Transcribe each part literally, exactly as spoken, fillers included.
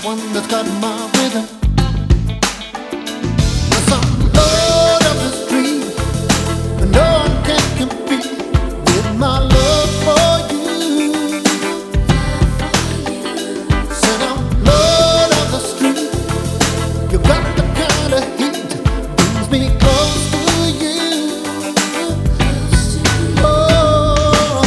one that's got my rhythm. Some lord of the street, and no one can compete with my love for you. Said I'm lord of the street. You got the kind of heat brings me close to you. Oh,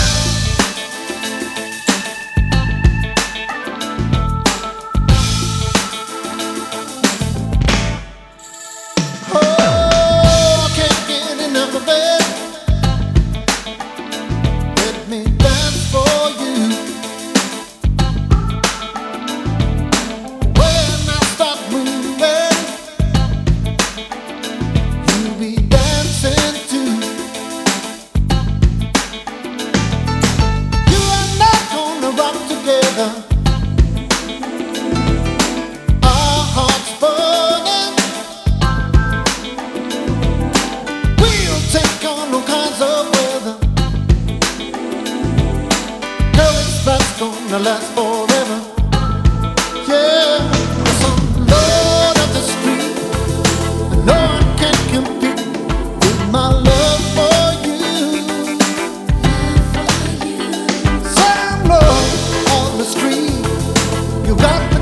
oh, I can't get enough of it. Let me dance for you. When I start moving, you be dancing too. You and I gonna rock together. Our hearts burning. We'll take on all kinds of weather. Girl, it's that's gonna last forever. Yeah, some lord of the street, and no one can compete with my love for you. Some lord of the street, you got